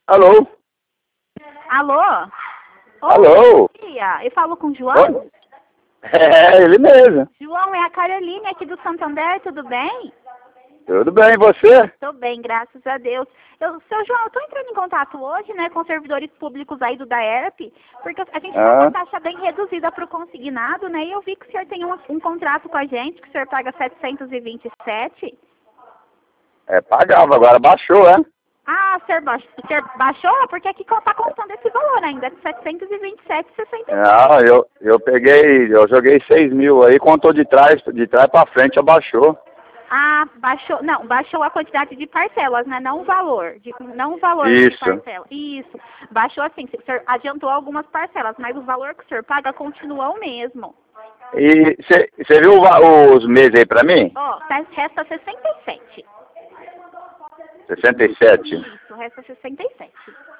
Alô? Alô? Alô? Bom dia. Eu falo com o João? Oi? É, ele mesmo. João, é a Caroline aqui do Santander, tudo bem? Tudo bem, e você? Tô bem, graças a Deus. Seu João, eu tô entrando em contato hoje, né, com servidores públicos aí do DAERP, porque a gente tem uma taxa bem reduzida para o consignado, né, e eu vi que o senhor tem um contrato com a gente, que o senhor paga 727. É, pagava, agora baixou, é? Ah, o senhor baixou? Porque aqui tá contando esse valor ainda, de 727,69. Não, eu joguei 6 mil aí, contou de trás pra frente, abaixou. Ah, baixou, não, baixou a quantidade de parcelas, né? Não o valor, não o valor de Isso. parcela. Isso, baixou assim, o senhor adiantou algumas parcelas, mas o valor que o senhor paga continua o mesmo. E você viu os meses aí pra mim? Ó, resta 67. 67. Isso, resta 67.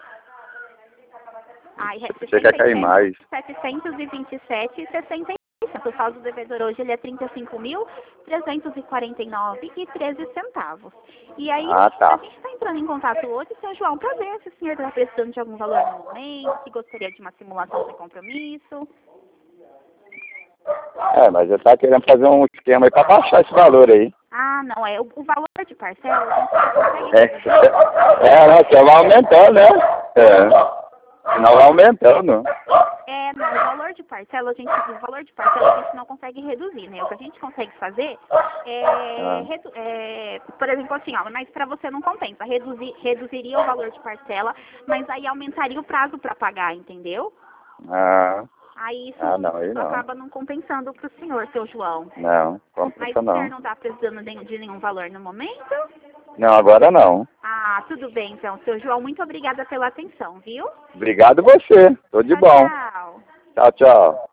Aí, Você quer cair mais. 727,67. O saldo do devedor hoje ele é 35.349,13 centavos. E aí, Tá. a gente está entrando em contato hoje, seu João, para ver se o senhor está precisando de algum valor no momento, se gostaria de uma simulação de compromisso. É, mas eu tava querendo fazer um esquema aí pra baixar esse valor aí. Ah, não, é o valor de parcela, a gente não consegue. Não, você vai aumentando, né? Não vai aumentando. Não, o valor de parcela a gente não consegue reduzir, né? O que a gente consegue fazer por exemplo, assim, ó, mas para você não compensa, reduziria o valor de parcela, mas aí aumentaria o prazo para pagar, entendeu? Aí isso acaba não compensando para o senhor, seu João. Não, Mas compensa o senhor não. não está precisando de nenhum valor no momento? Não, agora não. Ah, tudo bem então, seu João, muito obrigada pela atenção, viu? Obrigado você, tô de bom. Tchau. Tchau, tchau.